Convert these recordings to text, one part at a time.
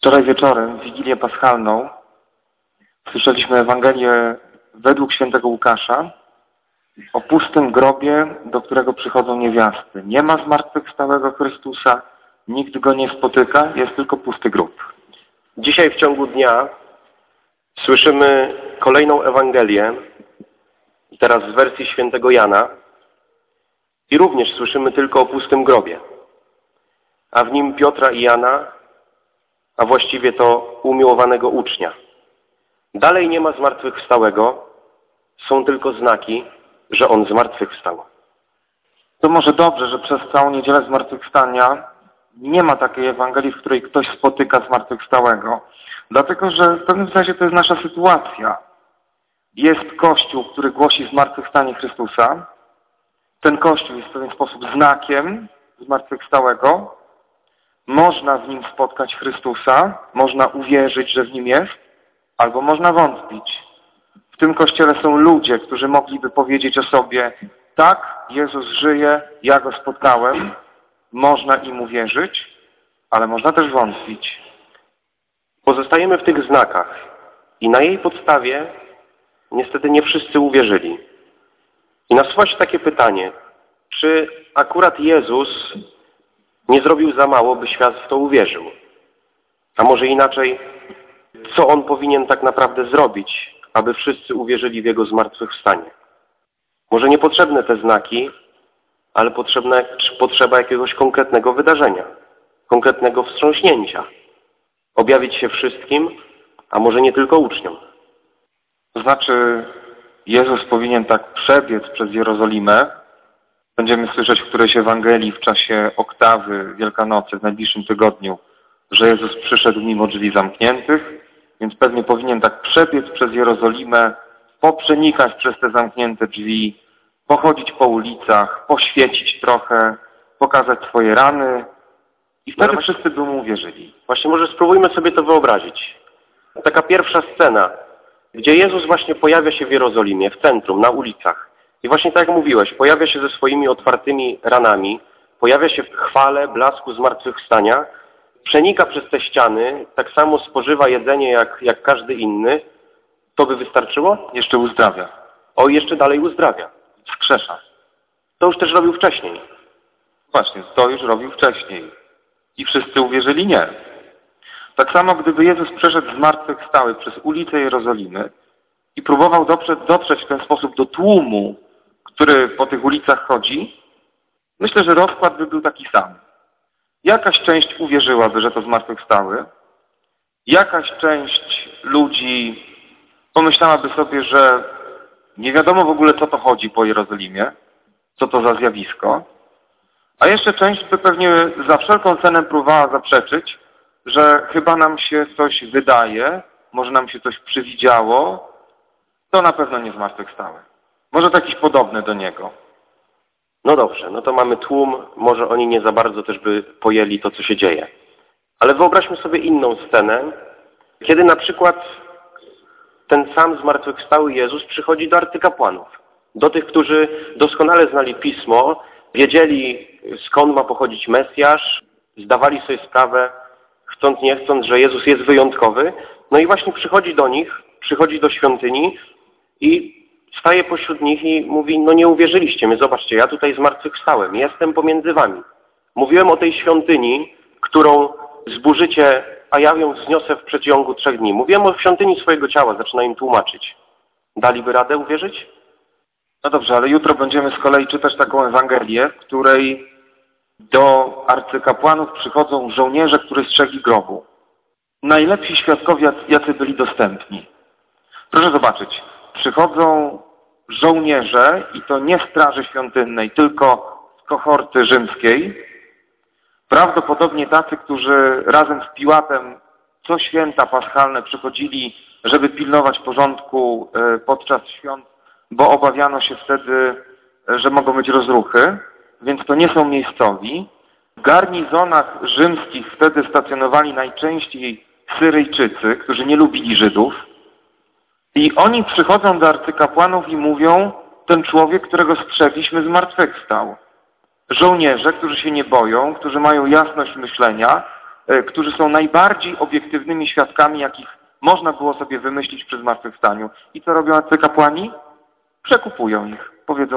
Wczoraj wieczorem, w Wigilię Paschalną, słyszeliśmy Ewangelię według świętego Łukasza o pustym grobie, do którego przychodzą niewiasty. Nie ma zmartwychwstałego Chrystusa, nikt go nie spotyka, jest tylko pusty grób. Dzisiaj w ciągu dnia słyszymy kolejną Ewangelię, teraz w wersji świętego Jana, i również słyszymy tylko o pustym grobie, a w nim Piotra i Jana, a właściwie to umiłowanego ucznia. Dalej nie ma zmartwychwstałego, są tylko znaki, że on zmartwychwstał. To może dobrze, że przez całą niedzielę zmartwychwstania nie ma takiej Ewangelii, w której ktoś spotyka zmartwychwstałego. Dlatego, że w pewnym sensie to jest nasza sytuacja. Jest Kościół, który głosi zmartwychwstanie Chrystusa. Ten Kościół jest w pewien sposób znakiem zmartwychwstałego. Można w nim spotkać Chrystusa, można uwierzyć, że w nim jest, albo można wątpić. W tym Kościele są ludzie, którzy mogliby powiedzieć o sobie: tak, Jezus żyje, ja Go spotkałem, można im uwierzyć, ale można też wątpić. Pozostajemy w tych znakach i na jej podstawie niestety nie wszyscy uwierzyli. I nasuwa się takie pytanie, czy akurat Jezus nie zrobił za mało, by świat w to uwierzył? A może inaczej, co On powinien tak naprawdę zrobić, aby wszyscy uwierzyli w Jego zmartwychwstanie? Może niepotrzebne te znaki, ale potrzeba jakiegoś konkretnego wydarzenia, konkretnego wstrząśnięcia. Objawić się wszystkim, a może nie tylko uczniom. To znaczy, Jezus powinien tak przebiec przez Jerozolimę. Będziemy słyszeć w którejś Ewangelii w czasie oktawy Wielkanocy w najbliższym tygodniu, że Jezus przyszedł mimo drzwi zamkniętych, więc pewnie powinien tak przebiec przez Jerozolimę, poprzenikać przez te zamknięte drzwi, pochodzić po ulicach, poświecić trochę, pokazać swoje rany i wtedy wszyscy by mu uwierzyli. Właśnie może spróbujmy sobie to wyobrazić. Taka pierwsza scena, gdzie Jezus właśnie pojawia się w Jerozolimie, w centrum, na ulicach. I właśnie tak jak mówiłeś, pojawia się ze swoimi otwartymi ranami, pojawia się w chwale, blasku zmartwychwstania, przenika przez te ściany, tak samo spożywa jedzenie jak każdy inny. To by wystarczyło? Jeszcze uzdrawia. O, jeszcze dalej uzdrawia. Wskrzesza. To już też robił wcześniej. Właśnie, to już robił wcześniej. I wszyscy uwierzyli nie. Tak samo gdyby Jezus przeszedł zmartwychwstały przez ulicę Jerozolimy i próbował dotrzeć w ten sposób do tłumu, który po tych ulicach chodzi, myślę, że rozkład by był taki sam. Jakaś część uwierzyłaby, że to zmartwychwstały, jakaś część ludzi pomyślałaby sobie, że nie wiadomo w ogóle, co to chodzi po Jerozolimie, co to za zjawisko, a jeszcze część by pewnie za wszelką cenę próbowała zaprzeczyć, że chyba nam się coś wydaje, może nam się coś przywidziało, to na pewno nie zmartwychwstałe. Może to jakiś podobny do niego. No dobrze, no to mamy tłum, może oni nie za bardzo też by pojęli to, co się dzieje. Ale wyobraźmy sobie inną scenę, kiedy na przykład ten sam zmartwychwstały Jezus przychodzi do arcykapłanów, do tych, którzy doskonale znali Pismo, wiedzieli, skąd ma pochodzić Mesjasz, zdawali sobie sprawę, chcąc nie chcąc, że Jezus jest wyjątkowy. No i właśnie przychodzi do nich, przychodzi do świątyni i staje pośród nich i mówi: no nie uwierzyliście mnie, zobaczcie, ja tutaj zmartwychwstałem, jestem pomiędzy wami. Mówiłem o tej świątyni, którą zburzycie, a ja ją wzniosę w przeciągu 3 dni. Mówiłem o świątyni swojego ciała, zaczyna im tłumaczyć. Daliby radę uwierzyć? No dobrze, ale jutro będziemy z kolei czytać taką Ewangelię, w której do arcykapłanów przychodzą żołnierze, którzy strzegli grobu. Najlepsi świadkowie, jacy byli dostępni. Proszę zobaczyć, przychodzą żołnierze i to nie straży świątynnej, tylko z kohorty rzymskiej. Prawdopodobnie tacy, którzy razem z Piłatem co święta paschalne przychodzili, żeby pilnować porządku podczas świąt, bo obawiano się wtedy, że mogą być rozruchy, więc to nie są miejscowi. W garnizonach rzymskich wtedy stacjonowali najczęściej Syryjczycy, którzy nie lubili Żydów. I oni przychodzą do arcykapłanów i mówią: ten człowiek, którego strzegliśmy, zmartwychwstał. Żołnierze, którzy się nie boją, którzy mają jasność myślenia, którzy są najbardziej obiektywnymi świadkami, jakich można było sobie wymyślić przy zmartwychwstaniu. I co robią arcykapłani? Przekupują ich. Powiedzą,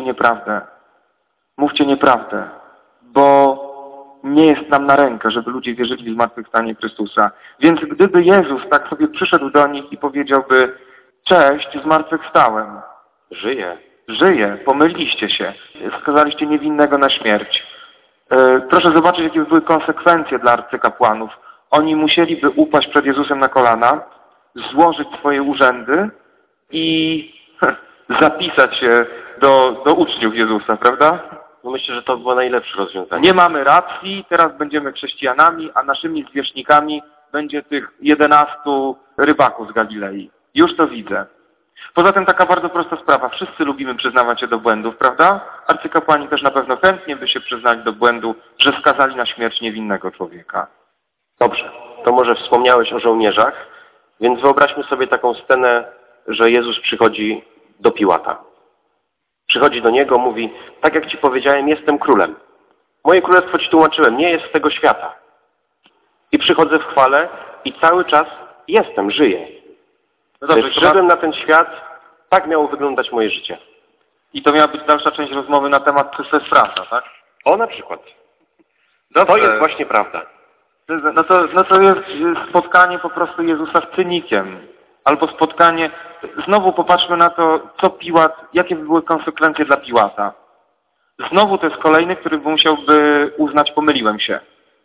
mówcie nieprawdę, bo nie jest nam na rękę, żeby ludzie wierzyli w zmartwychwstanie Chrystusa. Więc gdyby Jezus tak sobie przyszedł do nich i powiedziałby, cześć, zmartwychwstałem. Żyję, pomyliliście się, skazaliście niewinnego na śmierć. Proszę zobaczyć, jakie były konsekwencje dla arcykapłanów. Oni musieliby upaść przed Jezusem na kolana, złożyć swoje urzędy i zapisać się do uczniów Jezusa, prawda? No myślę, że to było najlepsze rozwiązanie. Nie mamy racji, teraz będziemy chrześcijanami, a naszymi zwierzchnikami będzie tych 11 rybaków z Galilei. Już to widzę. Poza tym taka bardzo prosta sprawa. Wszyscy lubimy przyznawać się do błędów, prawda? Arcykapłani też na pewno chętnie by się przyznali do błędu, że skazali na śmierć niewinnego człowieka. Dobrze, to może wspomniałeś o żołnierzach, więc wyobraźmy sobie taką scenę, że Jezus przychodzi do Piłata. Przychodzi do niego, mówi, tak jak ci powiedziałem, jestem królem. Moje królestwo ci tłumaczyłem, nie jest z tego świata. I przychodzę w chwale i cały czas żyję. No dobrze, przyszedłem na ten świat, tak miało wyglądać moje życie. I to miała być dalsza część rozmowy na temat Chrystusfrasa, tak? O, na przykład. Dobrze. To jest właśnie prawda. No to jest spotkanie po prostu Jezusa z cynikiem. Albo spotkanie... Znowu popatrzmy na to, co Piłat, jakie by były konsekwencje dla Piłata. Znowu to jest kolejny, który musiałby uznać, pomyliłem się.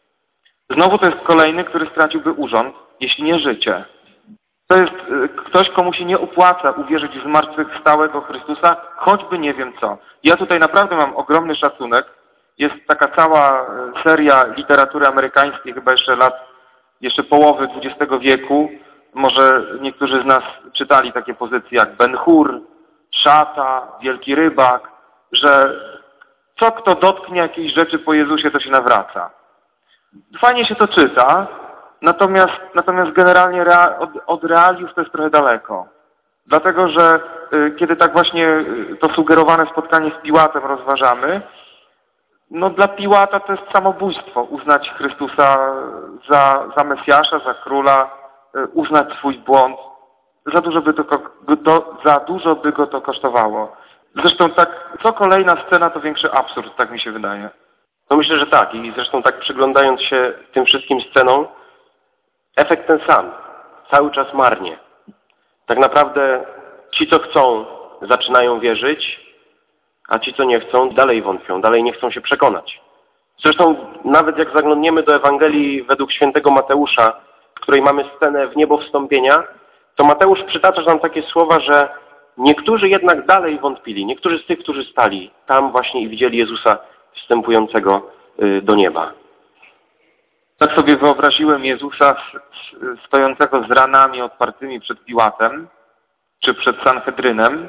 Znowu to jest kolejny, który straciłby urząd, jeśli nie życie. To jest ktoś, komu się nie opłaca uwierzyć w zmartwychwstałego Chrystusa, choćby nie wiem co. Ja tutaj naprawdę mam ogromny szacunek. Jest taka cała seria literatury amerykańskiej, chyba jeszcze połowy XX wieku. Może niektórzy z nas czytali takie pozycje jak Ben-Hur, Szata, Wielki Rybak, że co kto dotknie jakiejś rzeczy po Jezusie, to się nawraca. Fajnie się to czyta, natomiast generalnie od realiów to jest trochę daleko. Dlatego, że kiedy tak właśnie to sugerowane spotkanie z Piłatem rozważamy, no dla Piłata to jest samobójstwo uznać Chrystusa za Mesjasza, za króla, uznać swój błąd. Za dużo by go to kosztowało. Zresztą tak, co kolejna scena, to większy absurd, tak mi się wydaje. No myślę, że tak. I zresztą tak przyglądając się tym wszystkim scenom, efekt ten sam. Cały czas marnie. Tak naprawdę ci, co chcą, zaczynają wierzyć, a ci, co nie chcą, dalej wątpią, dalej nie chcą się przekonać. Zresztą nawet jak zaglądniemy do Ewangelii według świętego Mateusza, w której mamy scenę w niebo wstąpienia, to Mateusz przytacza nam takie słowa, że niektórzy jednak dalej wątpili. Niektórzy z tych, którzy stali tam właśnie i widzieli Jezusa wstępującego do nieba. Tak sobie wyobraziłem Jezusa stojącego z ranami otwartymi przed Piłatem, czy przed Sanhedrynem.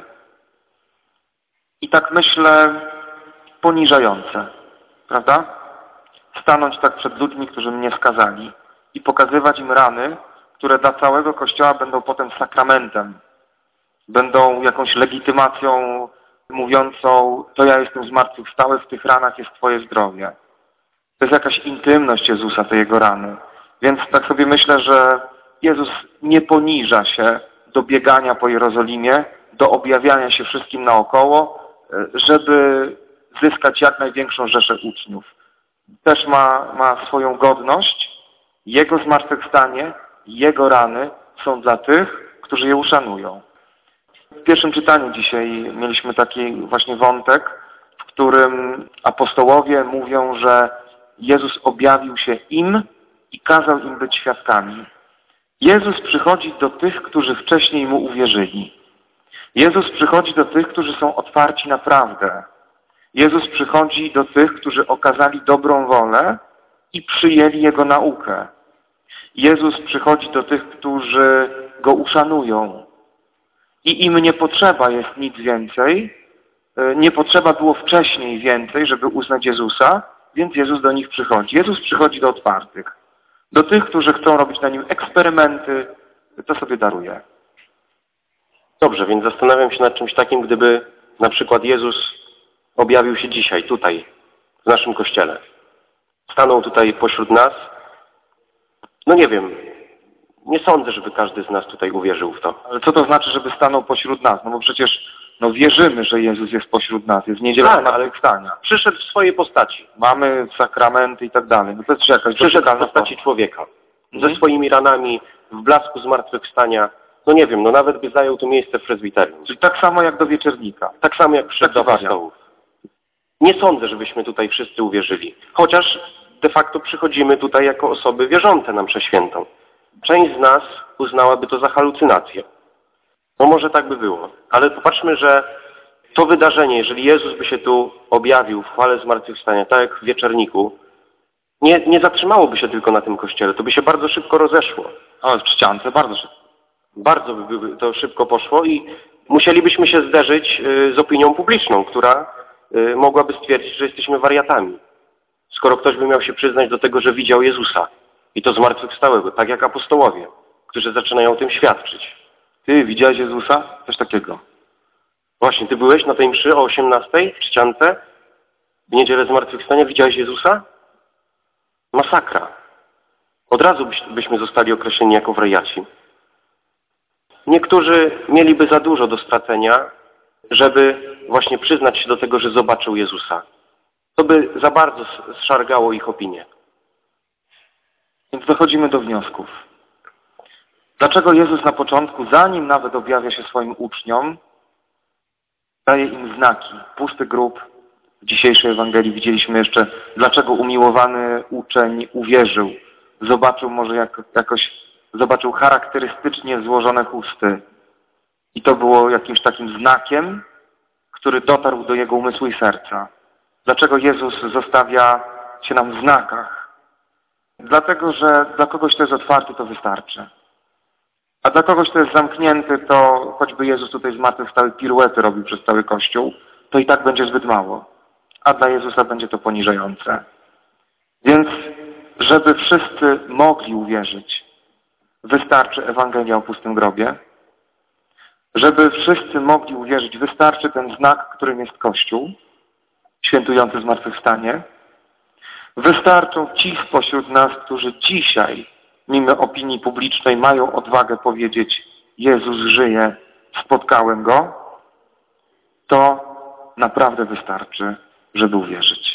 I tak myślę, poniżające, prawda? Stanąć tak przed ludźmi, którzy mnie skazali i pokazywać im rany, które dla całego Kościoła będą potem sakramentem. Będą jakąś legitymacją mówiącą, to ja jestem zmartwychwstały, w tych ranach jest Twoje zdrowie. To jest jakaś intymność Jezusa, te Jego rany. Więc tak sobie myślę, że Jezus nie poniża się do biegania po Jerozolimie, do objawiania się wszystkim naokoło, żeby zyskać jak największą rzeszę uczniów. Też ma swoją godność. Jego zmartwychwstanie, Jego rany są dla tych, którzy je uszanują. W pierwszym czytaniu dzisiaj mieliśmy taki właśnie wątek, w którym apostołowie mówią, że Jezus objawił się im i kazał im być świadkami. Jezus przychodzi do tych, którzy wcześniej Mu uwierzyli. Jezus przychodzi do tych, którzy są otwarci na prawdę. Jezus przychodzi do tych, którzy okazali dobrą wolę i przyjęli Jego naukę. Jezus przychodzi do tych, którzy Go uszanują. I im nie potrzeba jest nic więcej, nie potrzeba było wcześniej więcej, żeby uznać Jezusa, więc Jezus do nich przychodzi. Jezus przychodzi do otwartych. Do tych, którzy chcą robić na Nim eksperymenty, to sobie daruje. Dobrze, więc zastanawiam się nad czymś takim, gdyby na przykład Jezus objawił się dzisiaj, tutaj, w naszym Kościele. Stanął tutaj pośród nas No nie wiem, nie sądzę, żeby każdy z nas tutaj uwierzył w to. Ale co to znaczy, żeby stanął pośród nas? No bo przecież wierzymy, że Jezus jest pośród nas, jest niedziela Tak, ale zmartwychwstania. przyszedł w swojej postaci. Mamy sakramenty i tak dalej. No to jest jakaś Przyszedł w dotykalna postaci forma. człowieka. Ze swoimi ranami, w blasku zmartwychwstania. No nie wiem, no nawet by zajął tu miejsce w prezbiterium. Czyli tak samo jak do wieczernika. Tak samo jak przyszedł do Taki wariant. apostołów. Nie sądzę, żebyśmy tutaj wszyscy uwierzyli. Chociaż de facto przychodzimy tutaj jako osoby wierzące na mszę świętą. Część z nas uznałaby to za halucynację. No może tak by było. Ale popatrzmy, że to wydarzenie, jeżeli Jezus by się tu objawił w chwale zmartwychwstania, tak jak w wieczerniku, nie zatrzymałoby się tylko na tym kościele. To by się bardzo szybko rozeszło. O, w czciance bardzo szybko. Bardzo by to szybko poszło i musielibyśmy się zderzyć z opinią publiczną, która mogłaby stwierdzić, że jesteśmy wariatami. Skoro ktoś by miał się przyznać do tego, że widział Jezusa i to zmartwychwstałego, tak jak apostołowie, którzy zaczynają o tym świadczyć. Ty widziałeś Jezusa? Coś takiego. Właśnie, ty byłeś na tej mszy o 18:00 w czciance w niedzielę zmartwychwstania? Widziałeś Jezusa? Masakra. Od razu byśmy zostali określeni jako wariaci. Niektórzy mieliby za dużo do stracenia, żeby właśnie przyznać się do tego, że zobaczył Jezusa. To by za bardzo zszargało ich opinię. Więc dochodzimy do wniosków. Dlaczego Jezus na początku, zanim nawet objawia się swoim uczniom, daje im znaki? Pusty grób. W dzisiejszej Ewangelii widzieliśmy jeszcze, dlaczego umiłowany uczeń uwierzył. Zobaczył może zobaczył charakterystycznie złożone chusty. I to było jakimś takim znakiem, który dotarł do jego umysłu i serca. Dlaczego Jezus zostawia się nam w znakach? Dlatego, że dla kogoś, kto jest otwarty, to wystarczy. A dla kogoś, kto jest zamknięty, to choćby Jezus tutaj zmartwychwstały piruety robił przez cały Kościół, to i tak będzie zbyt mało. A dla Jezusa będzie to poniżające. Więc, żeby wszyscy mogli uwierzyć, wystarczy Ewangelia o pustym grobie. Żeby wszyscy mogli uwierzyć, wystarczy ten znak, którym jest Kościół, świętujący zmartwychwstanie. Wystarczą ci spośród nas, którzy dzisiaj, mimo opinii publicznej, mają odwagę powiedzieć: Jezus żyje, spotkałem Go. To naprawdę wystarczy, żeby uwierzyć.